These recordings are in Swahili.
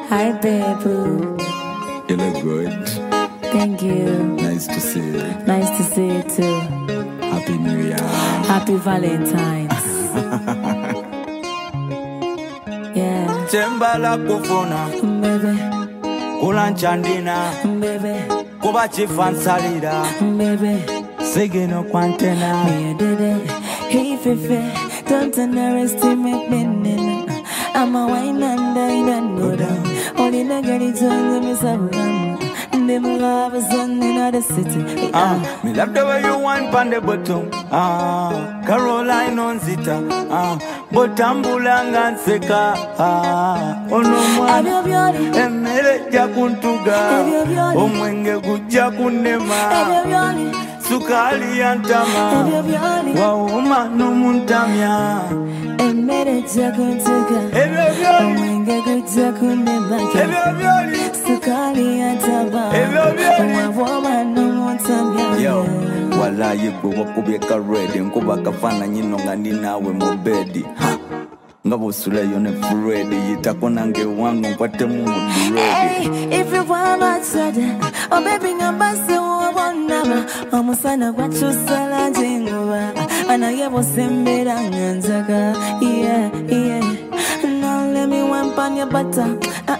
Hi, baby. You look good. Thank you. Nice to see you. Nice to see you too. Happy New Year. Happy Valentine's. Yeah. Chembala kufuna Baby, kulanchandina baby, kuba chifansalira baby. sigino kwantena Me, I did it. Hey, Fifi, don't underestimate me. I'm a wine and dine and go down. Only the girl is on the miss of run. Them love is on in the city. me love the way you want pan the bottom Caroline on zita botambulanga nseka ono mwana Everybody, emmere jakuntuga Everybody. omwenge gujja kunema everybody, sukali yantama everybody. wauma n'omuntamya Emere jakuntuga. ebyo byoli Omwenge gujja kunnemaka. ebyo byoli Sukali ataba. Everybody. Waboma n'omutamya. Yo, walayi gwe wakubye ka red nkuba kafaananyi nno nga ndi naawe mu bedi nga bw'osulayo ne fred yitako nange wange nkwattemu mu Hey, duredi if you want my soda, oh baby, I'm busting one number. I'm sana kwachusa la jinguwa. Ana yebo sembera nganzaga. Yeah, yeah. Now let me wamp on your butter.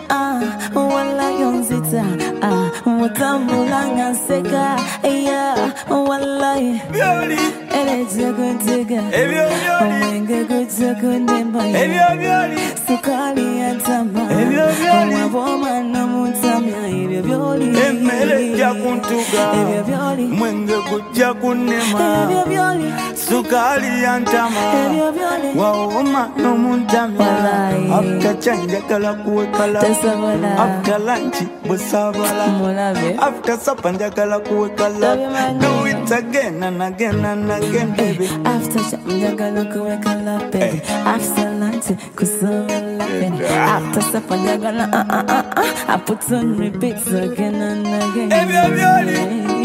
Wala yonzita. Mutambula nganseka. Yeah, wala. byoli Ele jaguntiga. ebyo byoli Omwenge gujagunemba. ebyo byoli Sukali atama. Ebyo byoli. Waboma n'omutamya. Ebyo byoli. emmere jakuntuga Ebyo byoli. mwenge gujja kunnema Ebyo byoli. sukali yantama Ebyo byoli. wauma n'omuntamya Walayi. after cha njagala kuwekala Tasobola. after lunch busabala Mulabe. after supper njagala kuwekala Love you, man. do it again and again and again baby After njagala kuweka la baby. After lunch kusoma baby. After supper njagala I put on repeats again and again. Ebyo byoli.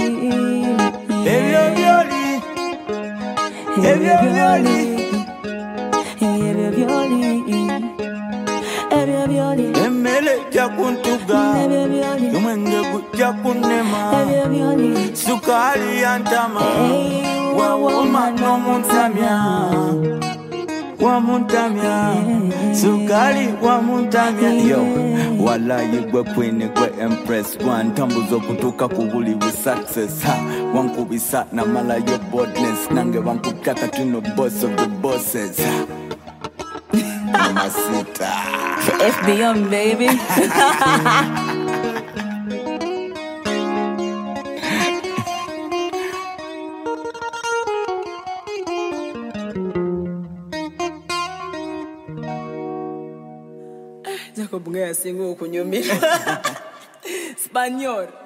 ebyo byoli Ebyo byoli. Ebyo byoli. Ebyo byoli. emmere jakuntuga Ebyo byoli. omwenge gujja kunnema Ebyo byoli. sukali yantama Hey, wauma n'omuntamya wamuntamya sukali wamuntamya yo walayi gwe kwini gwe empress gwantambuza okutuuka ku buli bu success wankubisa namalayo boldness nange bankubya katino boss of the bosses Mamacita. FBM baby. Jacob ngaya singo kunyumira. Spaniol.